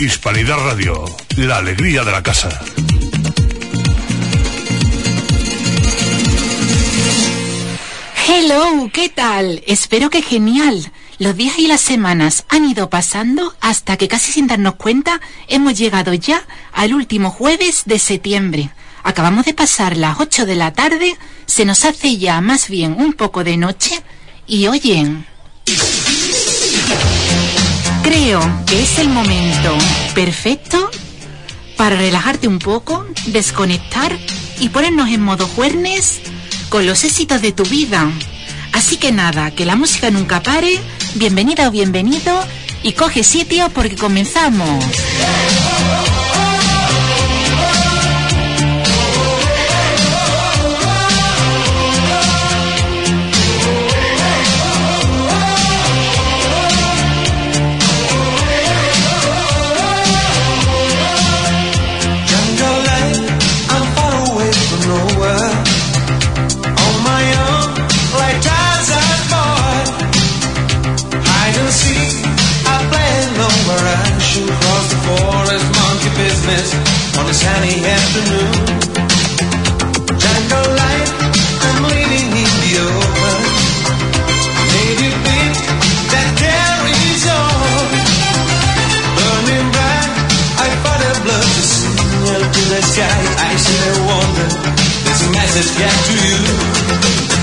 Hispanidad Radio, la alegría de la casa. Hello, ¿qué tal? Espero que genial. Los días y las semanas han ido pasando hasta que casi sin darnos cuenta hemos llegado ya al último jueves de septiembre. Acabamos de pasar las 8 de la tarde, se nos hace ya más bien un poco de noche y oyen... Creo que es el momento perfecto para relajarte un poco, desconectar y ponernos en modo juernes con los éxitos de tu vida. Así que nada, que la música nunca pare, bienvenida o bienvenido y coge sitio porque comenzamos. On a sunny afternoon, jungle light, I'm leaning in the open. Native beat that carries on, burning bright. I fought a blood to signal to the sky. I still wonder, there's a message get to you.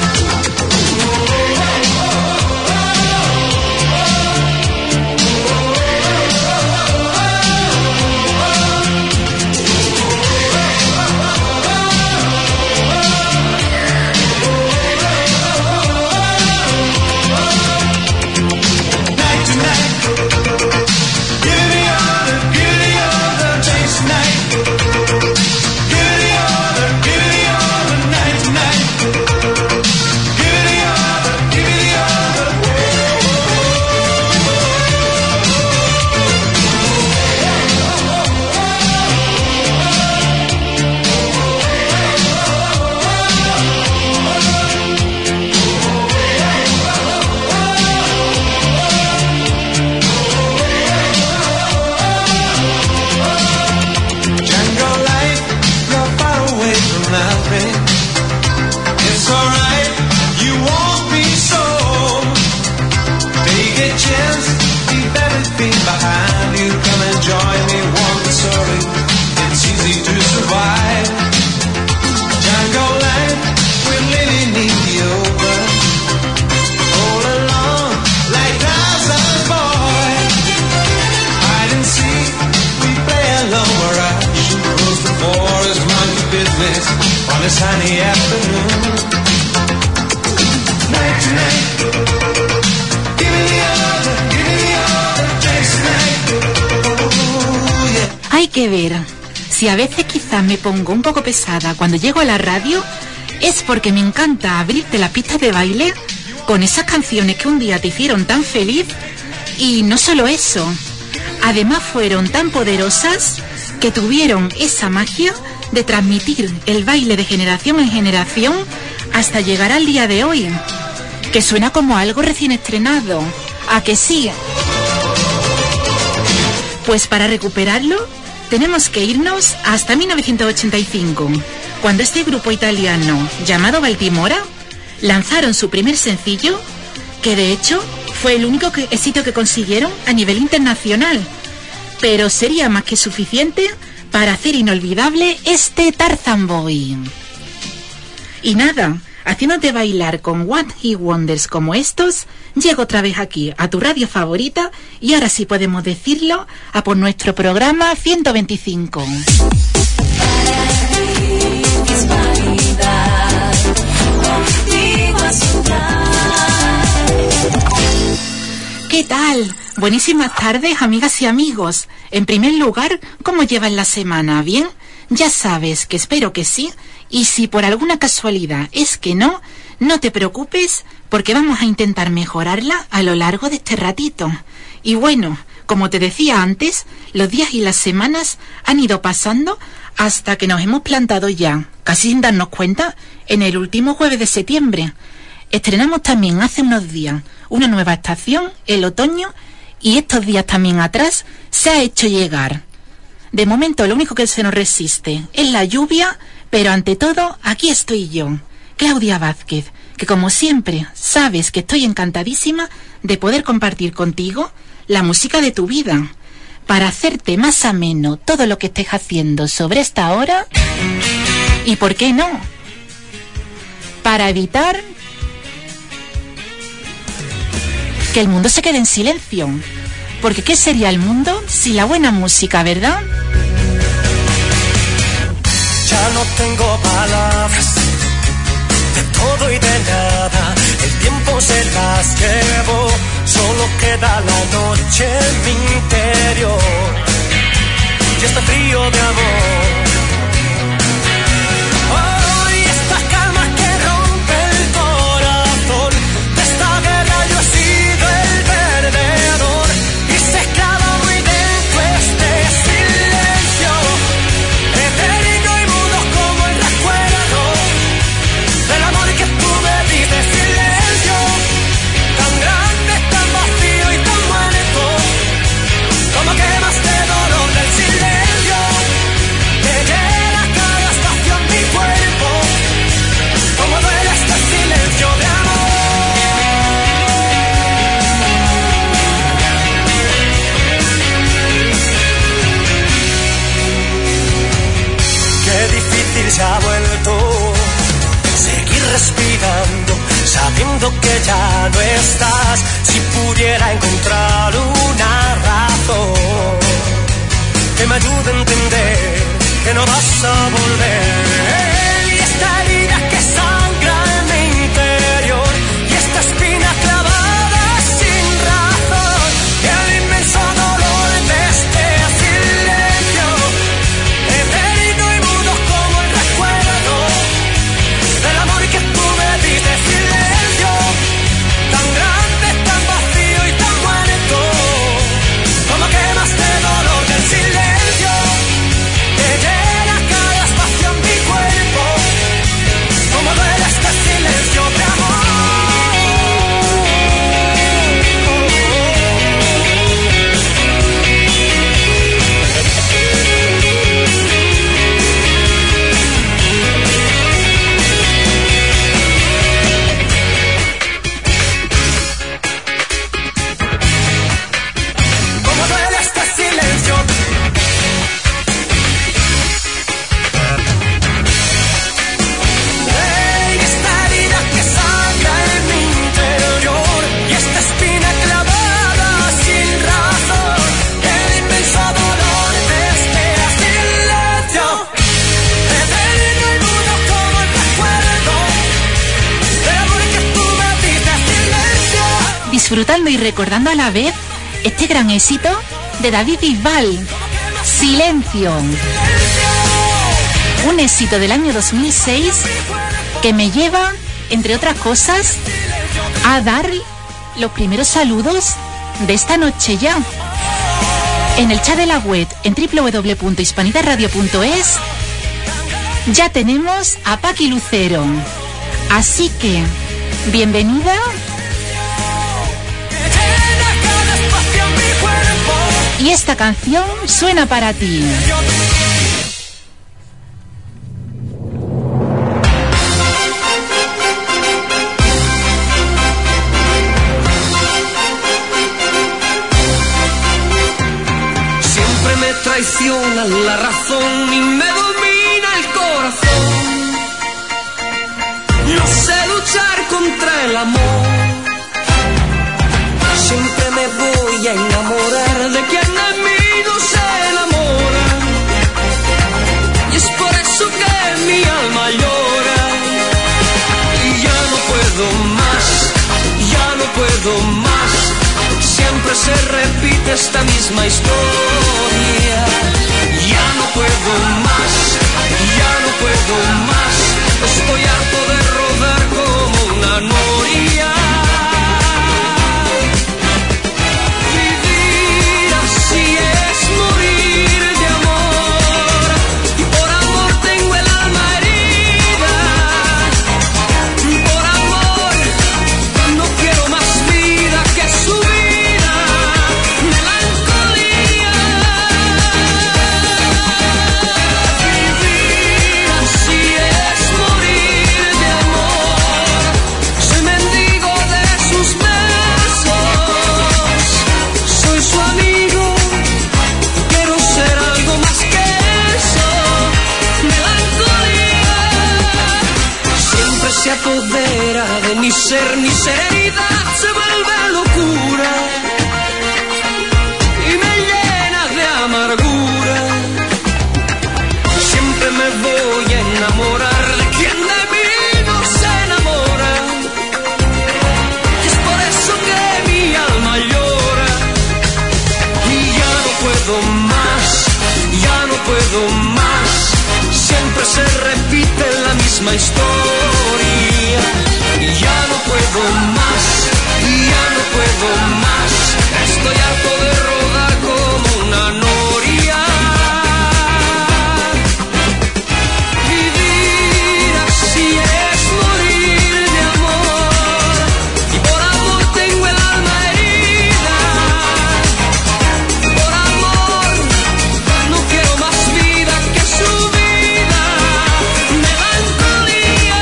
Sunny afternoon, night to night. Give me the other, taste night. Oh, yeah. Hay que ver, si a veces quizás me pongo un poco pesada cuando llego a la radio, es porque me encanta abrirte las pistas de baile con esas canciones que un día te hicieron tan feliz. Y no solo eso, además fueron tan poderosas que tuvieron esa magia de transmitir el baile de generación en generación hasta llegar al día de hoy, que suena como algo recién estrenado. ¿A que sí? Pues para recuperarlo tenemos que irnos hasta 1985, cuando este grupo italiano llamado Baltimora lanzaron su primer sencillo, que de hecho fue el único éxito que consiguieron a nivel internacional, pero sería más que suficiente para hacer inolvidable este Tarzan Boy. Y nada, haciéndote bailar con One Hit Wonders como estos, llego otra vez aquí a tu radio favorita y ahora sí podemos decirlo, a por nuestro programa 125. ¿Qué tal? Buenísimas tardes, amigas y amigos. En primer lugar, ¿cómo llevas la semana? ¿Bien? Ya sabes que espero que sí, y si por alguna casualidad es que no, no te preocupes, porque vamos a intentar mejorarla a lo largo de este ratito. Y bueno, como te decía antes, los días y las semanas han ido pasando hasta que nos hemos plantado ya, casi sin darnos cuenta, en el último jueves de septiembre. Estrenamos también hace unos días una nueva estación, el otoño, y estos días también atrás se ha hecho llegar. De momento lo único que se nos resiste es la lluvia, pero ante todo aquí estoy yo, Claudia Vázquez, que como siempre sabes que estoy encantadísima de poder compartir contigo la música de tu vida, para hacerte más ameno todo lo que estés haciendo sobre esta hora y, ¿por qué no?, para evitar que el mundo se quede en silencio. Porque ¿qué sería el mundo sin la buena música, verdad? Ya no tengo palabras de todo y de nada. El tiempo se las llevó, solo queda la noche en mi interior. Y este frío de amor. Hoy esta calma que rompe el corazón. De esta guerra yo he sido el perdedor. Y se clava muy dentro este silencio, eterno y mudo como el recuerdo del amor que tú me diste. Silencio tan grande, tan vacío y tan muerto, como quemaste dolor del silencio que llena cada espacio en mi cuerpo, como duele este silencio de amor. Qué difícil se ha vuelto seguir respirando, sabiendo que ya no estás. Si pudiera encontrar una razón que me ayude a entender que no vas a volver. Y esta herida que sangra en mi interior, y esta espina clavada sin razón, y el inmenso dolor de este silencio, eterno y mudo como el recuerdo del amor que tú me diste. Silencio tan grande, tan vacío y tan muerto, como quemaste dolor del silencio que llena cada espacio en mi cuerpo, como duele este silencio de amor. Como duele este silencio. Ey, esta herida que sangra en mi interior, y esta espina clavada sin razón, el inmenso dolor de este silencio, eterno y mudo como el recuerdo del amor que tú me diste. Silencio. Disfrutando y recordando a la vez este gran éxito de David Bisbal, Silencio. Un éxito del año 2006 que me lleva, entre otras cosas, a dar los primeros saludos de esta noche ya. En el chat de la web, en www.hispanidadradio.es, ya tenemos a Paqui Lucero. Así que, bienvenida. Y esta canción suena para ti. Siempre me traiciona la razón y me domina el corazón. No sé luchar contra el amor. Siempre me voy a enamorar de quien de mí no se enamora. Y es por eso que mi alma llora. Y ya no puedo más, ya no puedo más. Siempre se repite esta misma historia. Ya no puedo más, ya no puedo más. Estoy harto de rodar como una noria. Vivir así es morir de amor. Y por amor tengo el alma herida. Por amor no quiero más vida que su vida. misma historia. Y ya no puedo más, ya no puedo más. Estoy harto de rodar como una noria. Vivir así es morir de amor. Y por amor tengo el alma herida. Por amor no quiero más vida que su vida. Melancolía.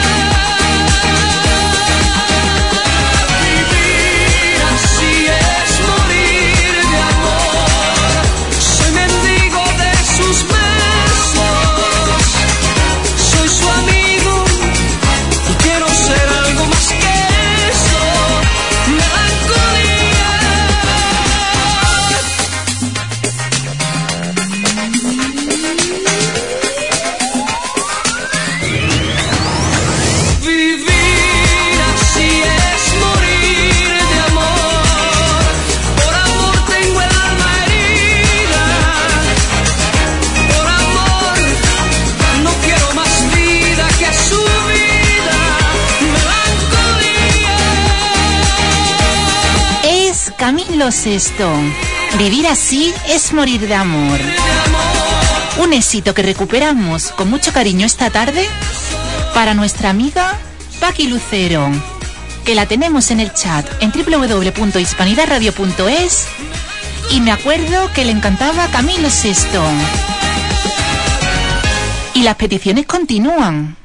Vivir así es morir de amor. Soy mendigo de sus besos. Soy su amigo y quiero ser algo más que eso. Melancolía. Vivir así es morir de amor. Por amor tengo el alma herida. Por amor no quiero más vida que su vida. Melancolía. Es Camilo Sesto. Vivir así es morir de amor. Un éxito que recuperamos con mucho cariño esta tarde para nuestra amiga Paqui Lucero, que la tenemos en el chat en www.hispanidadradio.es, y me acuerdo que le encantaba Camilo Sesto. Y las peticiones continúan.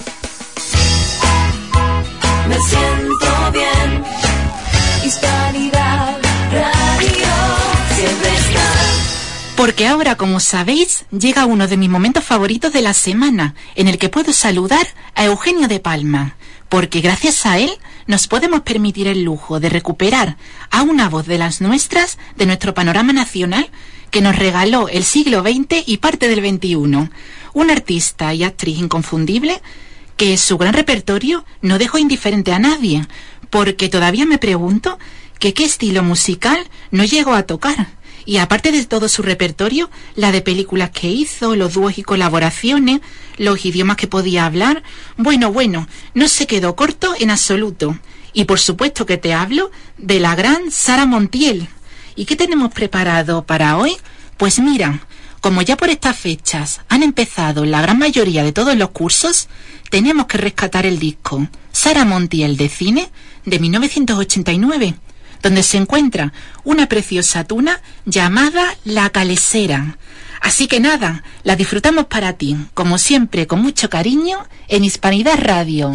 Me siento bien. Hispanidad Radio siempre está. Porque ahora, como sabéis, llega uno de mis momentos favoritos de la semana, en el que puedo saludar a Eugenio de Palma, porque gracias a él nos podemos permitir el lujo de recuperar a una voz de las nuestras, de nuestro panorama nacional, que nos regaló el siglo XX y parte del XXI. Una artista y actriz inconfundible que su gran repertorio no dejó indiferente a nadie, porque todavía me pregunto que qué estilo musical no llegó a tocar. Y aparte de todo su repertorio, la de películas que hizo, los dúos y colaboraciones, los idiomas que podía hablar, bueno, no se quedó corto en absoluto. Y por supuesto que te hablo de la gran Sara Montiel. ¿Y qué tenemos preparado para hoy? Pues mira, como ya por estas fechas han empezado la gran mayoría de todos los cursos, tenemos que rescatar el disco Sara Montiel de Cine de 1989, donde se encuentra una preciosa tuna llamada La Calesera. Así que nada, la disfrutamos para ti, como siempre, con mucho cariño, en Hispanidad Radio.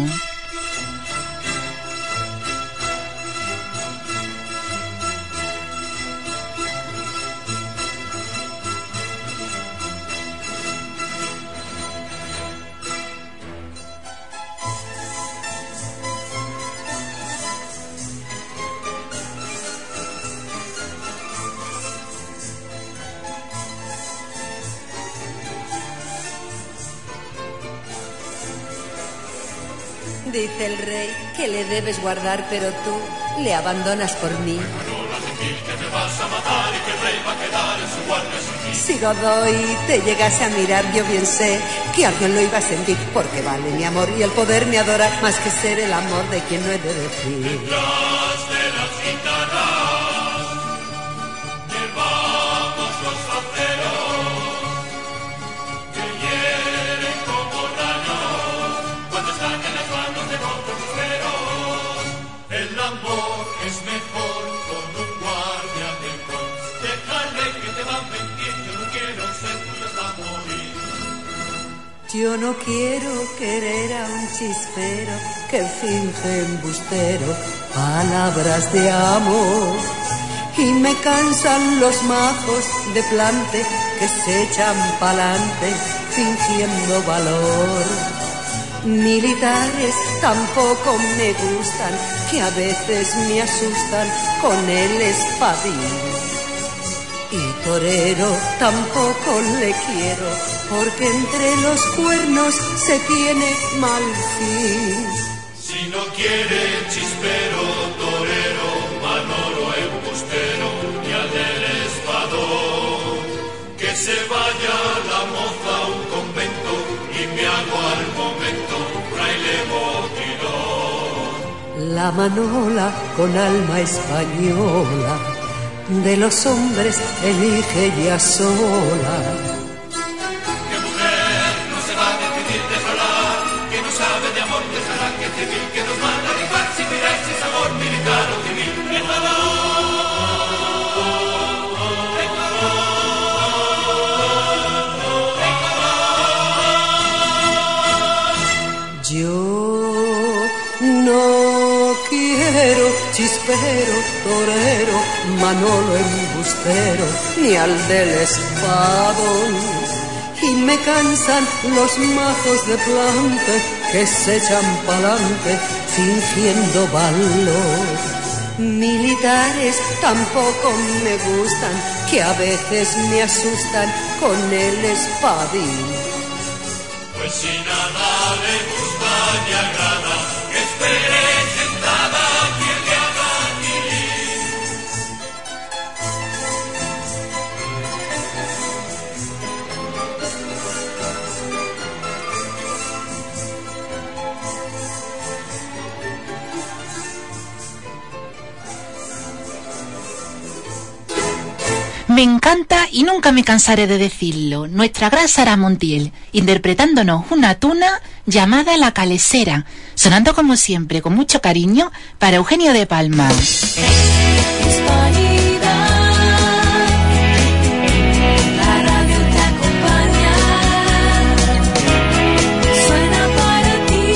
Dice el rey que le debes guardar, pero tú le abandonas por mí. Si Godoy te llegase a mirar, yo bien sé que alguien lo iba a sentir, porque vale mi amor y el poder me adora más que ser el amor de quien no he de decir. Yo no quiero querer a un chispero que finge embustero palabras de amor. Y me cansan los majos de plante que se echan pa'lante fingiendo valor. Militares tampoco me gustan, que a veces me asustan con el espadín. Y torero tampoco le quiero, porque entre los cuernos se tiene mal fin. Si no quiere chispero, torero, manoro, embustero, ni al del espadón, que se vaya la moza a un convento y me hago al momento la manola con alma española, de los hombres elige ella sola. Que mujer no se va a decidir, déjala, que no sabe de amor, déjala que civil, que nos manda a rifar, si miráis es amor militar o civil, déjala. Yo no quiero chispero, torero, Manolo embustero, ni al del espadón. Y me cansan los mazos de plante que se echan pa'lante fingiendo valor. Militares tampoco me gustan, que a veces me asustan con el espadín. Pues si nada le gusta ni agrada, que espere sentada quien le haga tilir. Me encanta y nunca me cansaré de decirlo, nuestra gran Sara Montiel, interpretándonos una tuna llamada La Calesera, sonando como siempre con mucho cariño para Eugenio de Palma. La radio te acompaña, suena para ti,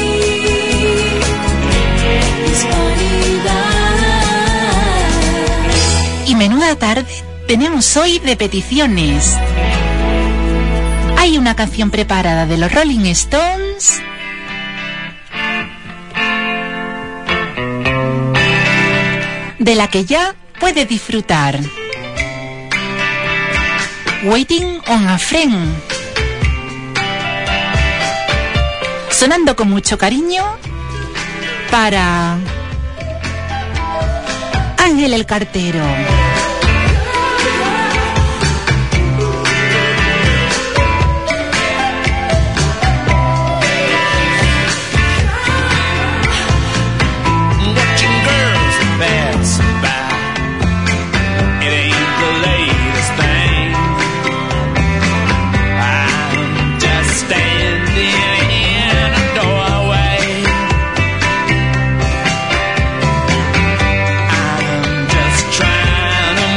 Hispanidad. Y menuda tarde tenemos hoy de peticiones. Hay una canción preparada de los Rolling Stones, de la que ya puedes disfrutar. Waiting on a Friend, sonando con mucho cariño para Ángel el Cartero. Trying to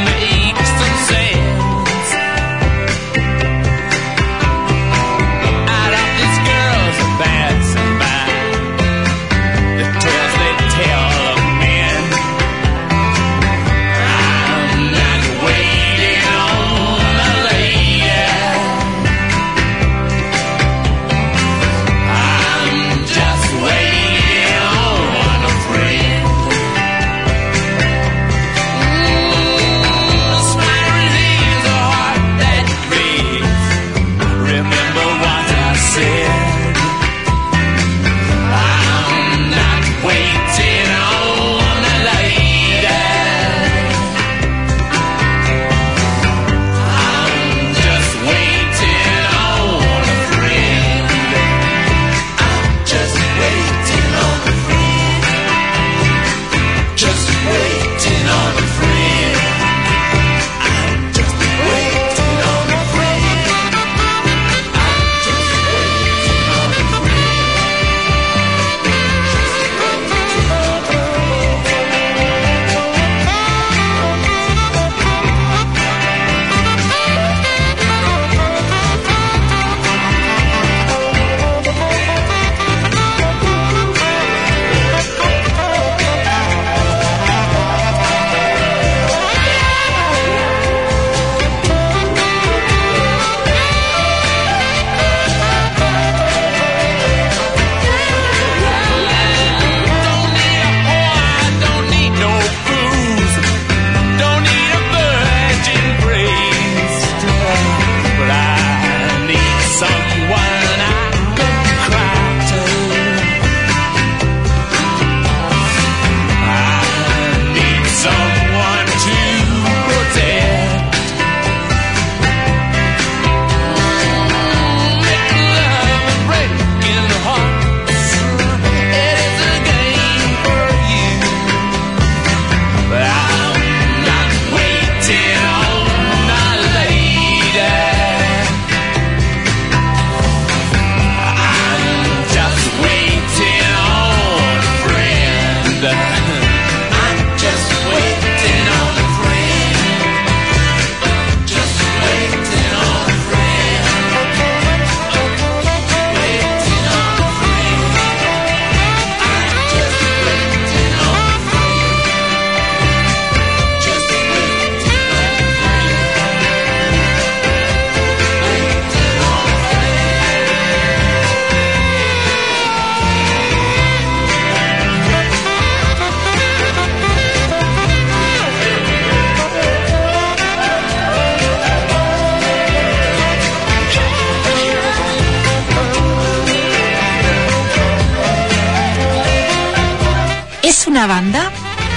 una banda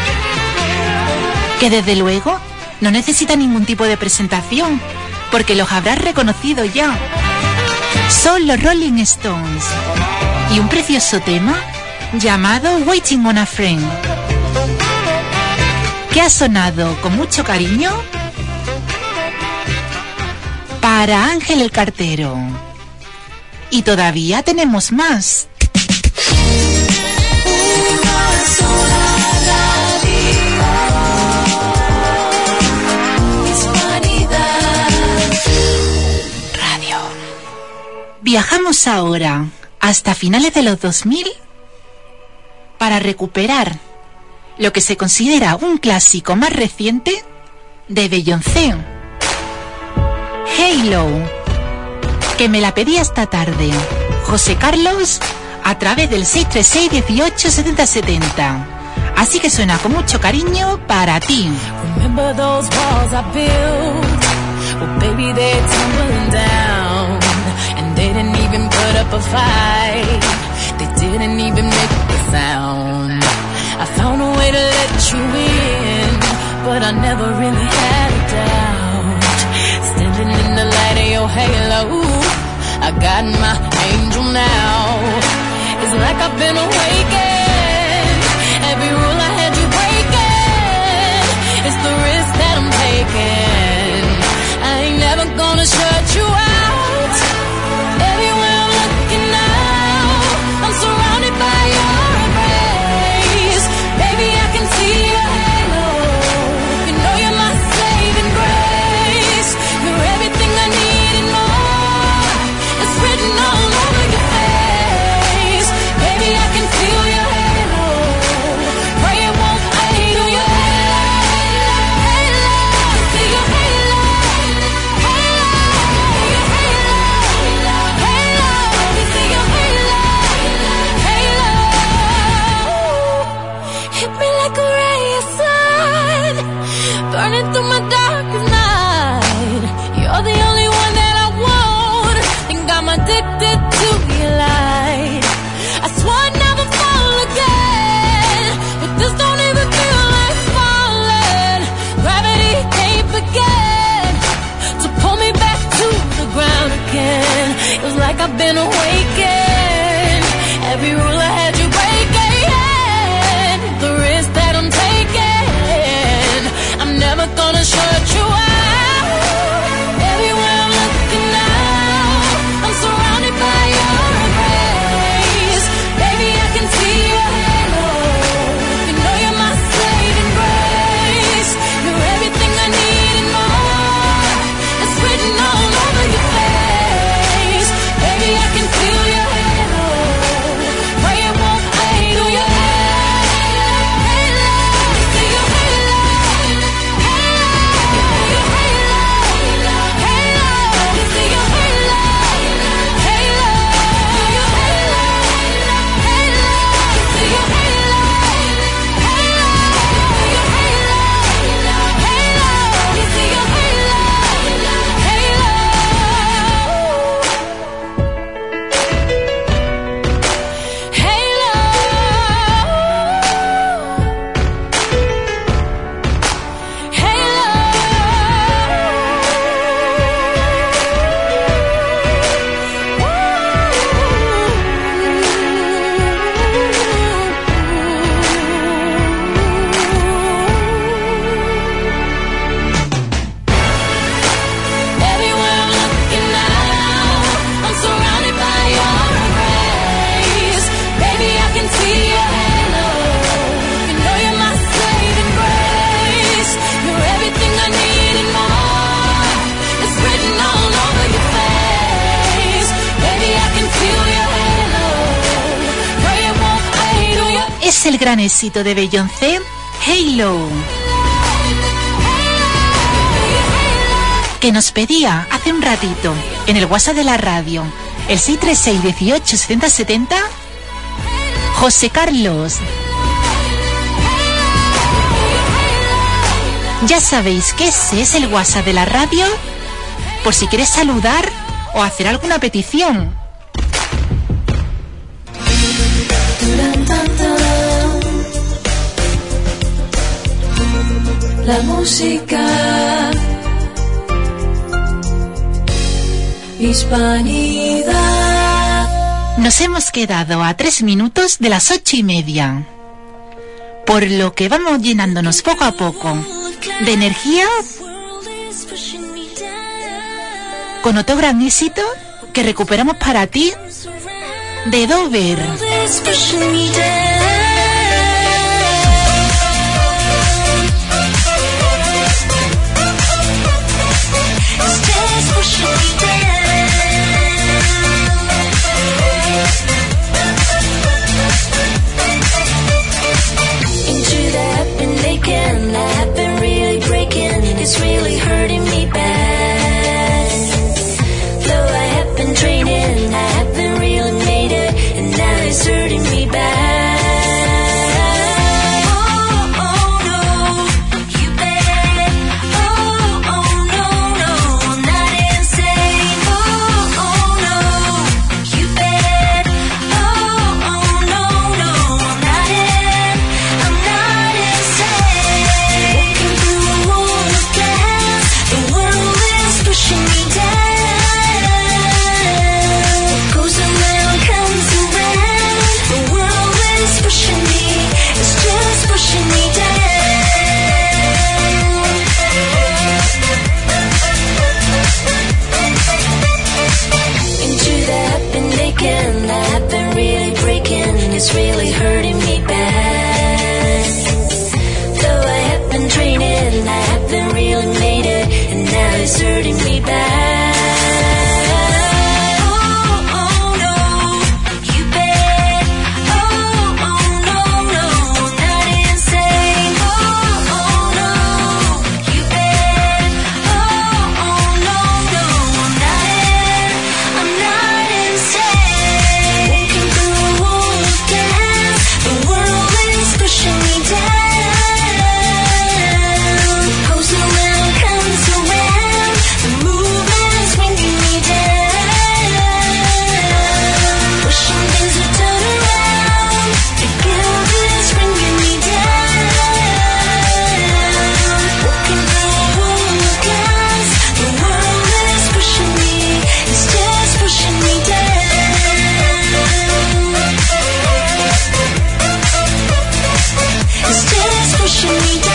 que desde luego no necesita ningún tipo de presentación, porque los habrás reconocido ya. Son los Rolling Stones y un precioso tema llamado Waiting on a Friend, que ha sonado con mucho cariño para Ángel el Cartero. Y todavía tenemos más. Radio. Viajamos ahora hasta finales de los 2000 para recuperar lo que se considera un clásico más reciente de Beyoncé, Halo, que me la pedía esta tarde José Carlos a través del 636-1870. Así que suena con mucho cariño para ti. Remember those walls I built? Well, baby, they're tumbling down, and they didn't even put up a fight. They didn't even make a sound. I found a way to let you in, but I never really had a doubt. Standing in the light of your halo, I got my angel now. It's like I've been awakened. Every rule I had you breaking. It's the risk that I'm taking. I ain't never gonna shut you out. Everywhere I'm looking now, I'm surrounded by your embrace. Baby, I can see your halo. You know you're my saving grace. You're everything I need and more. It's written all over your face. Baby, I can feel your halo. Pray it won't fade. Feel your halo. See your halo. Hit me like a ray of sun, burning through my darkest night. You're the only one that I want. Think I'm addicted to your light. I swore I'd never fall again, but this don't even feel like falling. Gravity can't begin to pull me back to the ground again. It was like I've been awakened. Every rule I had you breaking. The risk that I'm taking, I'm never gonna shut you out. Everywhere I'm looking now, I'm surrounded by your embrace. Baby, I can see your halo. You know you're my saving grace. You're everything I need and more. It's written all over your face. Baby, I can feel your halo. Pray it won't fade. Feel your halo. Es el gran éxito de Beyoncé, Halo, que nos pedía hace un ratito en el WhatsApp de la radio, el 636-1870, José Carlos. Ya sabéis que ese es el WhatsApp de la radio, por si quieres saludar o hacer alguna petición. la música. Hispanidad. Nos hemos quedado a 3 minutos de las 8:30, por lo que vamos llenándonos poco a poco de energía con otro gran éxito que recuperamos para ti de Dover. It's really hurting me bad. Though I have been training, I haven't really made it, and now it's hurting me bad. Oh, oh no, you bet. Oh, oh no, no, I'm not insane. Oh, oh no, you bet. Oh, oh no, no, I'm not insane. Walking through a wall of glass, the world is pushing me down. Goes around, comes around, the world is pushing me, it's just pushing me down. Into the up and taken, I have been really breaking, it's really hurting me bad. Though I have been training, I haven't really made it, and now it's hurting me bad. Oh, oh no, you bet. Oh, oh no, no, I'm not insane. Oh, oh no, you bet. Oh, oh no, no, I'm not insane. Walking through a wall of glass, the world is pushing me down. Goes around, comes around, the movement's bringing me down. Pushing things to turn around, the guilt is bringing me down. Walking through a wall of glass, the world is pushing me, it's just pushing me down. It's just pushing me down.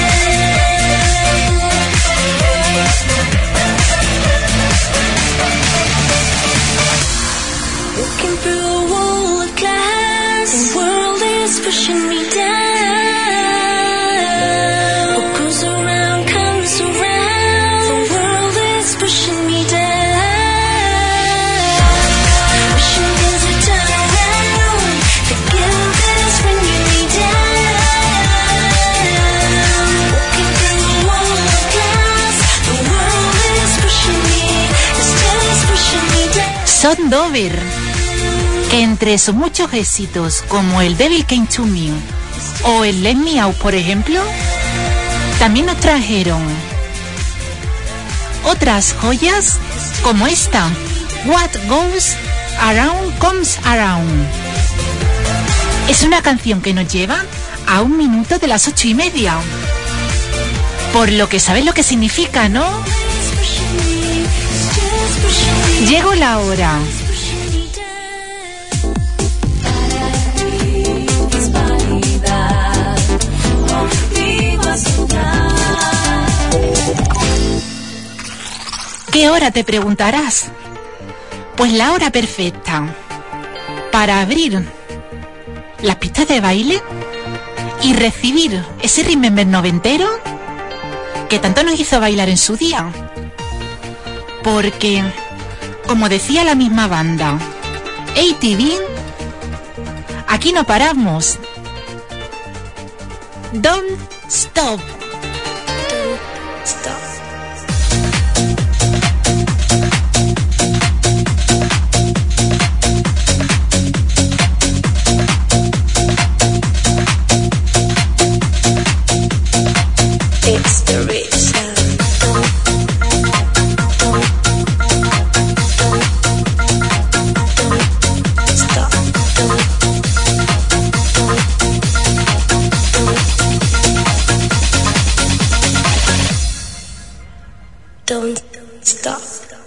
Walking through a wall of glass, the world is pushing me down. What goes around comes around, the world is pushing me down. Wishing things would turn around, the guilt is bringing me down. Walking through a wall of glass, the world is pushing me, it's just pushing me down. Son Dover, que entre sus muchos éxitos como el Devil Came to Me o el Let Me Out, por ejemplo, también nos trajeron otras joyas como esta, What Goes Around Comes Around. Es una canción que nos lleva a 1 minuto de las 8:30, por lo que sabes lo que significa, ¿no? Llegó la hora. ¿Qué hora, te preguntarás? Pues la hora perfecta para abrir las pistas de baile y recibir ese remember noventero que tanto nos hizo bailar en su día. Porque, como decía la misma banda, ATV, aquí no paramos. Don't stop. Stop. It's the rich sound. Stop. Don't stop.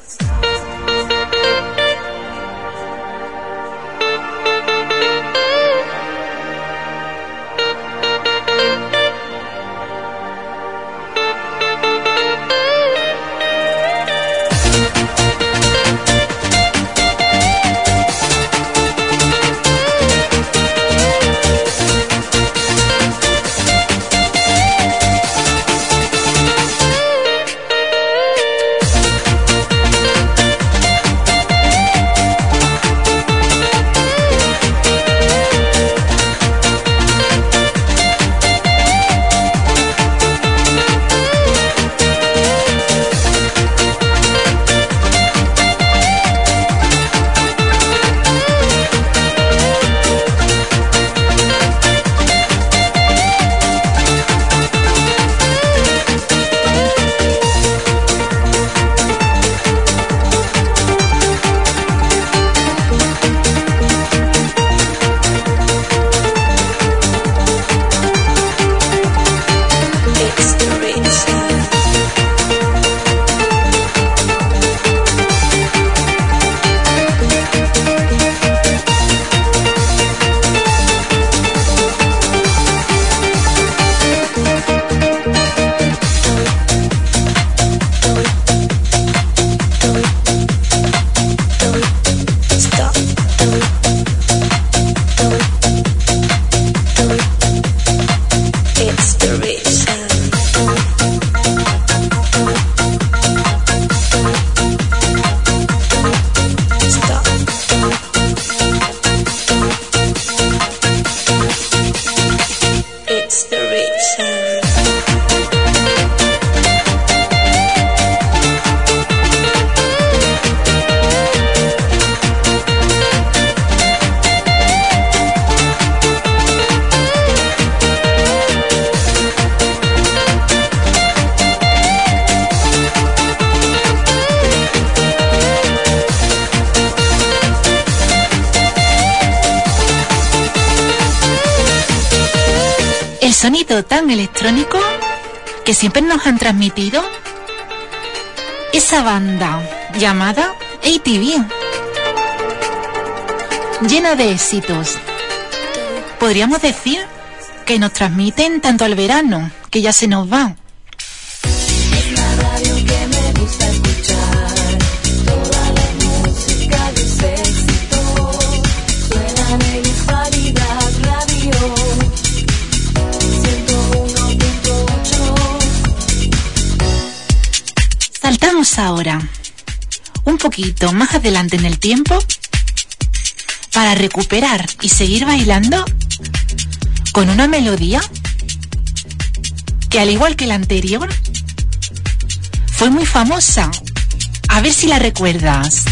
Sonido tan electrónico que siempre nos han transmitido esa banda llamada ATV, llena de éxitos. Podríamos decir que nos transmiten tanto al verano, que ya se nos va. Es la radio que me gusta escuchar, toda la música de ese éxito, suena en Hispanidad Radio. Saltamos ahora un poquito más adelante en el tiempo para recuperar y seguir bailando con una melodía que, al igual que la anterior, fue muy famosa. A ver si la recuerdas.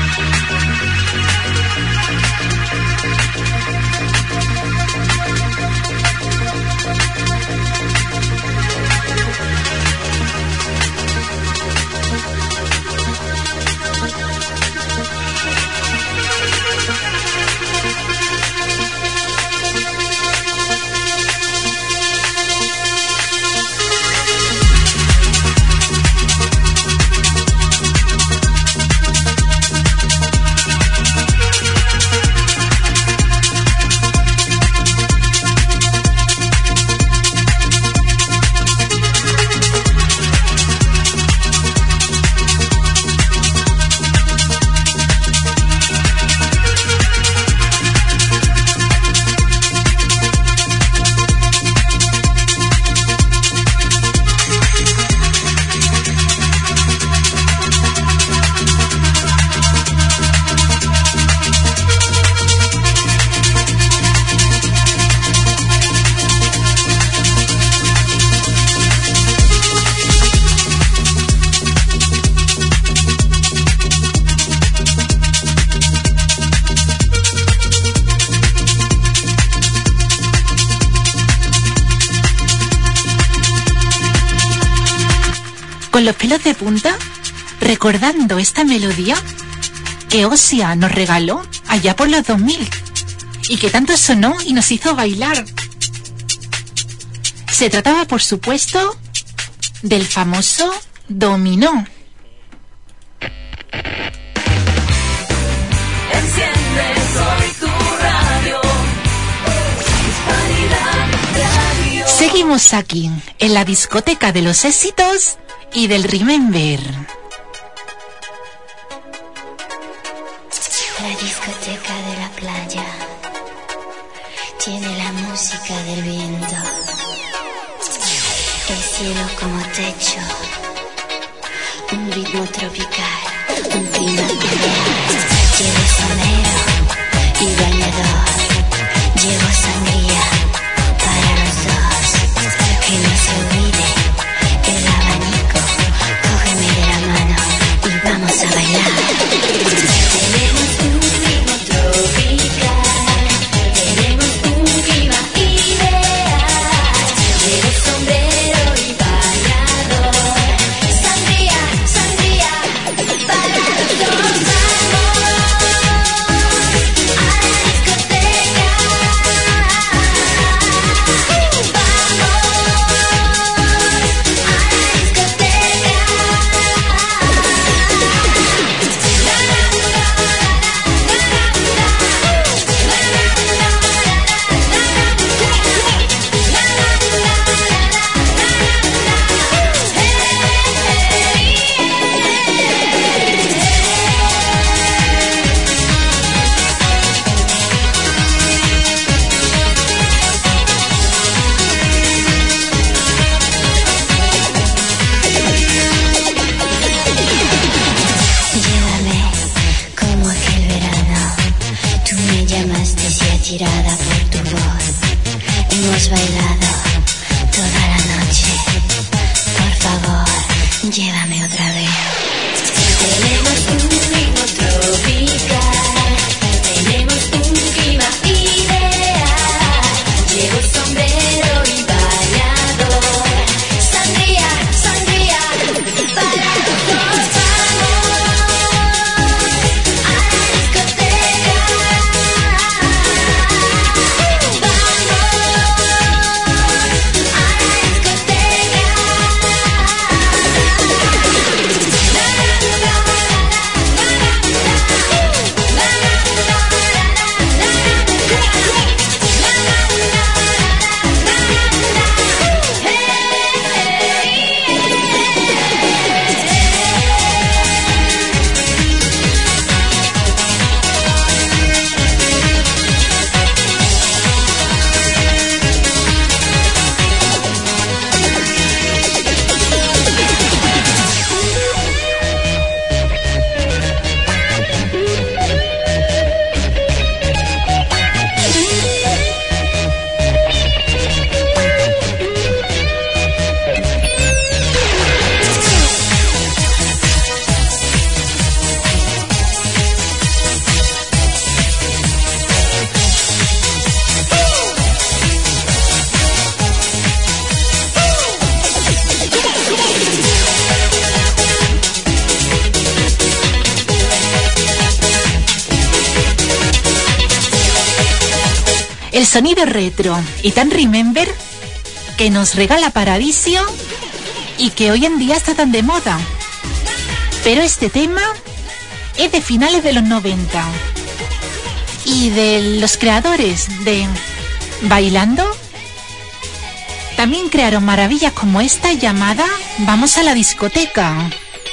Con los pelos de punta, recordando esta melodía que Osia nos regaló allá por los 2000 y que tanto sonó y nos hizo bailar. Se trataba, por supuesto, del famoso dominó. Seguimos aquí, en la discoteca de los éxitos y del Remember. La discoteca de la playa tiene la música del viento, el cielo como techo, un ritmo tropical, un clima ideal. Llevo sombrero y bañador, llevo sangría para los dos, que no se olvide el abanico, cógeme de la mano y vamos a bailar. Tenemos un ritmo tropical, tenemos un clima ideal, llevo sombrero y bañador, sangría, sangría para los dos. Vamos a la discoteca. El sonido retro y tan remember que nos regala Paradiso y que hoy en día está tan de moda. Pero este tema es de finales de los 90 y de los creadores de Bailando también crearon maravillas como esta llamada Vamos a la discoteca.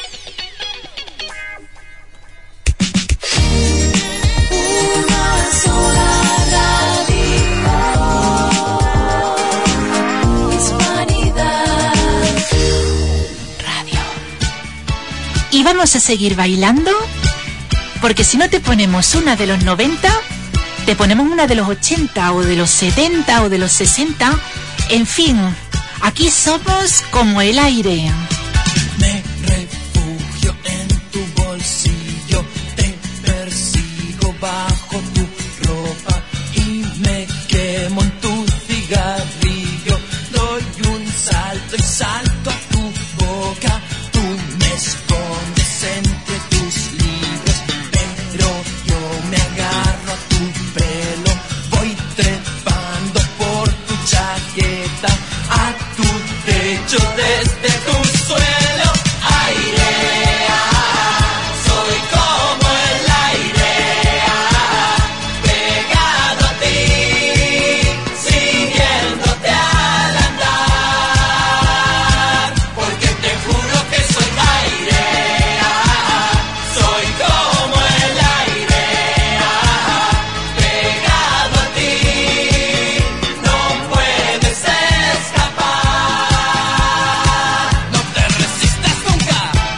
Y vamos a seguir bailando, porque si no te ponemos una de los 90, te ponemos una de los 80 o de los 70 o de los 60. En fin, aquí somos como el aire. Me refugio en tu bolsillo, te persigo bajo tu ropa y me quemo en tu cigarrillo. Doy un salto y salto a tu boca. Tú me escondes entre tus libros, pero yo me agarro a tu pelo. Voy trepando por tu chaqueta a tu techo desde tu suelo. Aire, soy como el aire, pegado a ti, siguiéndote al andar, porque te juro que soy aire, soy como el aire, pegado a ti, no puedes escapar, no te resistas nunca.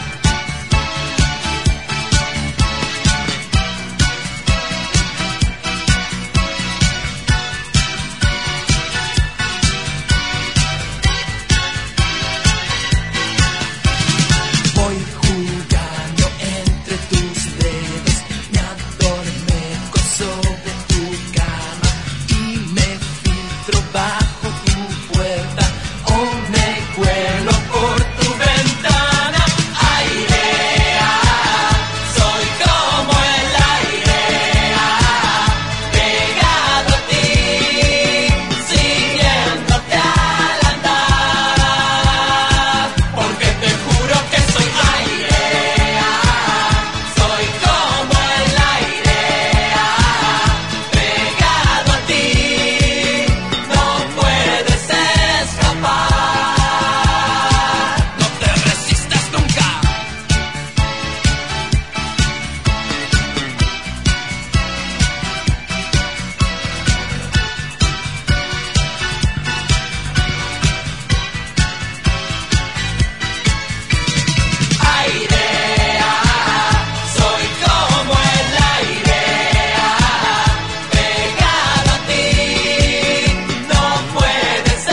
Voy jugando entre tus dedos, me adormezco sobre tu cama y me filtro bajo tu puerta o me cuelo por tu ventana. Aire, soy como el aire, pegado a ti, siguiéndote al andar, porque te juro que soy aire, soy como el aire, pegado a ti, no puedes escapar, no te resistas nunca. Aire, soy como el aire, pegado a ti, no puedes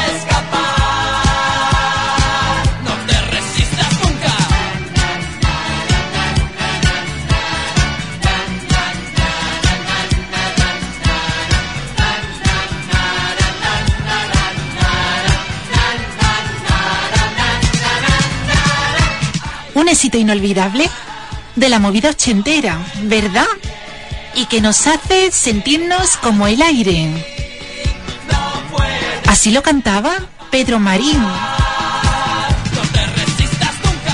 escapar, no te resistas nunca. Un éxito inolvidable de la movida ochentera, ¿verdad? Y que nos hace sentirnos como el aire. Así lo cantaba Pedro Marín. No te resistas nunca.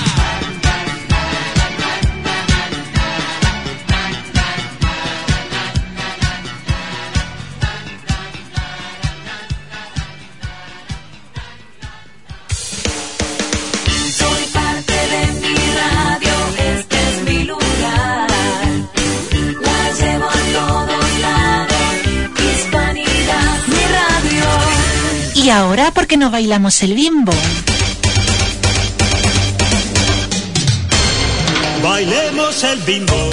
Soy parte de mi radio, este es mi lugar. La llevo a todos lados, Hispanidad, mi radio. Y ahora, ¿por qué no bailamos el bimbo? Bailemos el bimbo,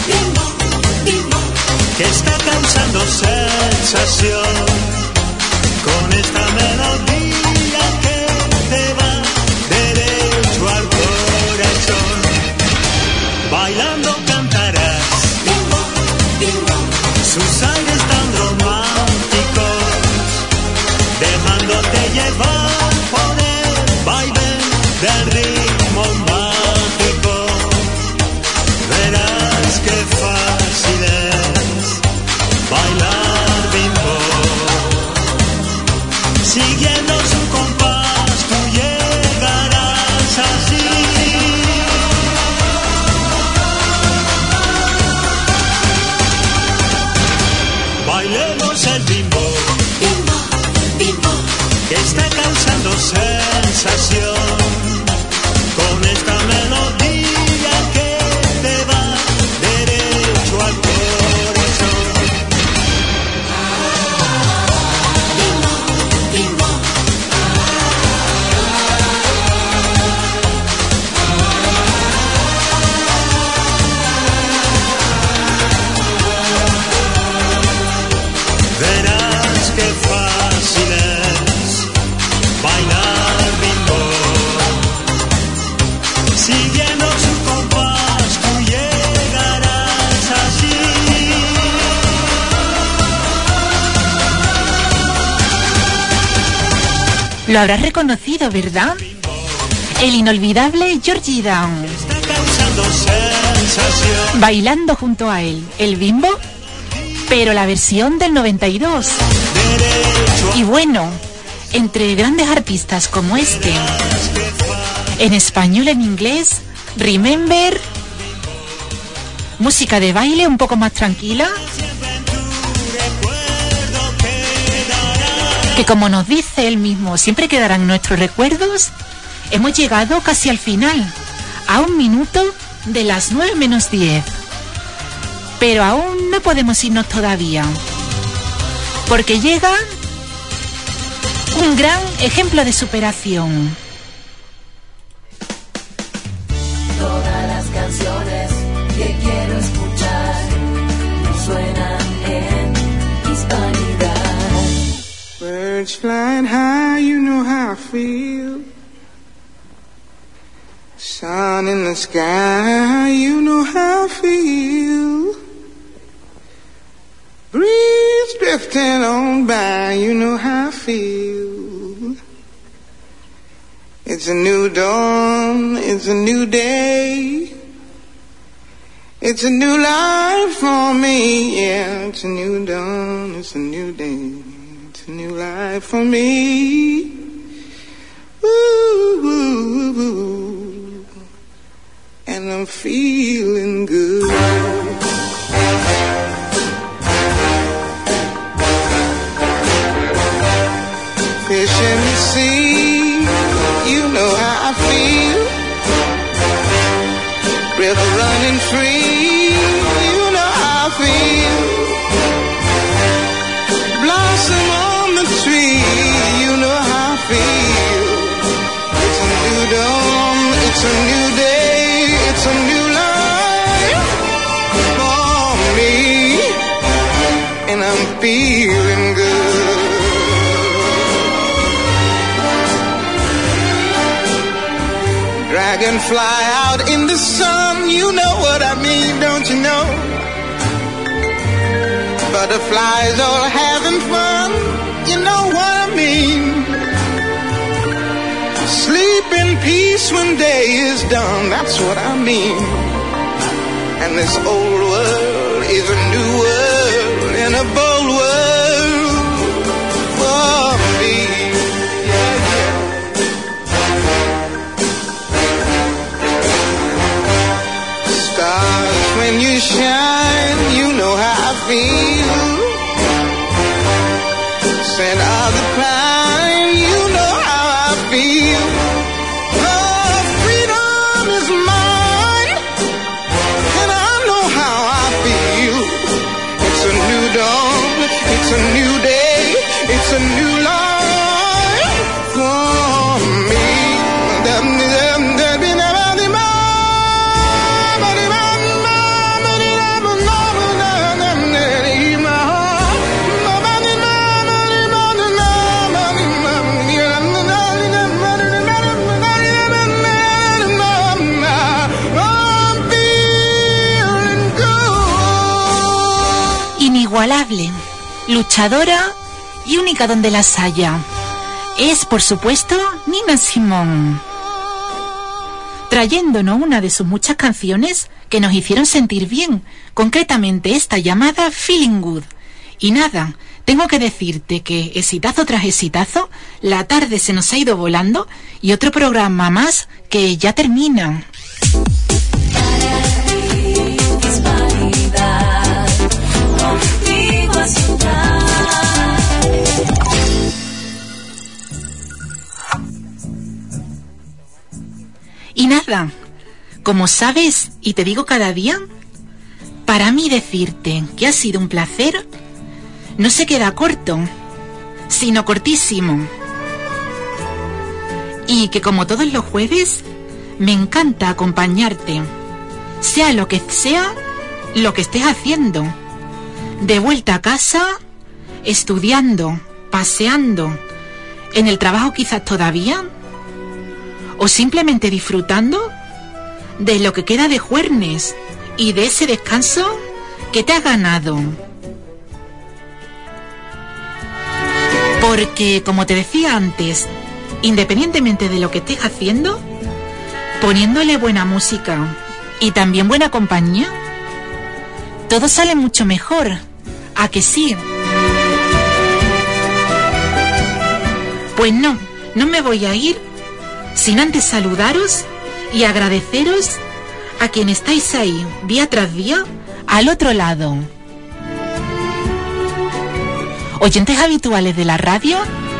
que está causando sensación, con esta melodía que te va derecho al corazón. Bailando cantarás sus aires tan románticos, dejándote llevar por el baile del ritmo mágico. Verás qué fácil es bailar bimbo. Lo habrás reconocido, ¿verdad? El inolvidable Georgie Down. Está causando sensación. Bailando junto a él, el Bimbo, pero la versión del 92. Derecho Y bueno, entre grandes artistas como este, en español, en inglés, Remember, música de baile un poco más tranquila, que como nos dice él mismo, siempre quedarán nuestros recuerdos. Hemos llegado casi al final, a 1 minuto de las 9 menos 10. Pero aún no podemos irnos todavía, porque llega un gran ejemplo de superación. Todas las canciones que quiero escuchar suenan en hispanidad. Birds flying high, you know how I feel. Sun in the sky, you know how I feel. Breeze drifting on by, you know how I feel. It's a new dawn, it's a new day. It's a new life for me, yeah. It's a new dawn, it's a new day. It's a new life for me. Ooh, ooh, ooh. And I'm feeling good. Fish in the sea, you know how I feel. River running free, you know how I feel. Blossom on the tree, you know how I feel. It's a new dawn, it's a new day, it's a new life for me. And I'm feeling good. Dragonfly out in the sun, you know what I mean, don't you know? Butterflies all having fun, you know what I mean. Sleep in peace when day is done, that's what I mean. And this old world is a new world and a bold world for me. Stars, when you shine, you know how I feel. Scent of the pine, you know how I feel. Oh, freedom is mine, and I know how I feel. It's a new dawn, it's a new day, it's a new life for me. Inigualable, luchadora y única donde las haya. Es, por supuesto, Nina Simone, trayéndonos una de sus muchas canciones que nos hicieron sentir bien, concretamente esta llamada Feeling Good. Y nada, tengo que decirte que exitazo tras exitazo, la tarde se nos ha ido volando y otro programa más que ya termina. Y nada, como sabes y te digo cada día, para mí decirte que ha sido un placer no se queda corto, sino cortísimo. Y que como todos los jueves, me encanta acompañarte, sea lo que estés haciendo, de vuelta a casa, estudiando, paseando, en el trabajo quizás todavía, o simplemente disfrutando de lo que queda de jueves y de ese descanso que te has ganado. Porque, como te decía antes, independientemente de lo que estés haciendo, poniéndole buena música y también buena compañía, todo sale mucho mejor. ¿A que sí? Pues no me voy a ir sin antes saludaros y agradeceros a quien estáis ahí día tras día al otro lado. Oyentes habituales de la radio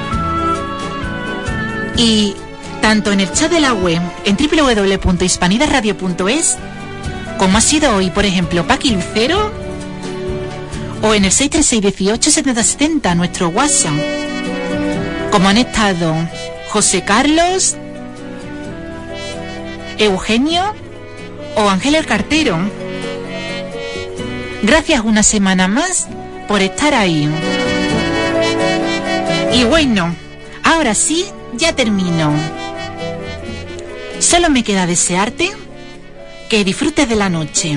y tanto en el chat de la web en www.hispanidadradio.es, como ha sido hoy, por ejemplo, Paqui Lucero, o en el 636187070, nuestro WhatsApp, como han estado José Carlos, Eugenio o Ángel el Cartero. Gracias una semana más por estar ahí. Y bueno, ahora sí, ya termino. Solo me queda desearte que disfrutes de la noche,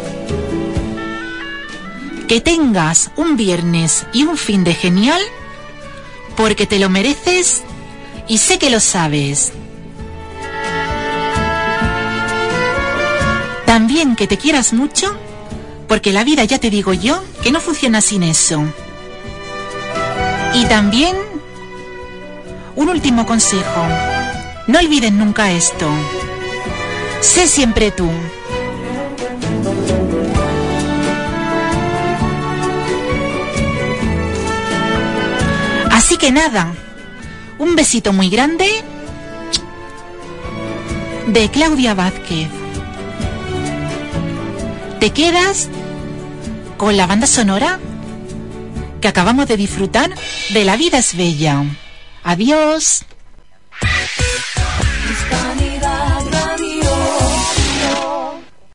que tengas un viernes y un fin de genial, porque te lo mereces y sé que lo sabes. También que te quieras mucho, porque la vida, ya te digo yo, que no funciona sin eso. Y también un último consejo: no olvides nunca esto. Sé siempre tú. Así que nada, un besito muy grande de Claudia Vázquez. Te quedas con la banda sonora que acabamos de disfrutar de La vida es bella. Adiós. Hispanic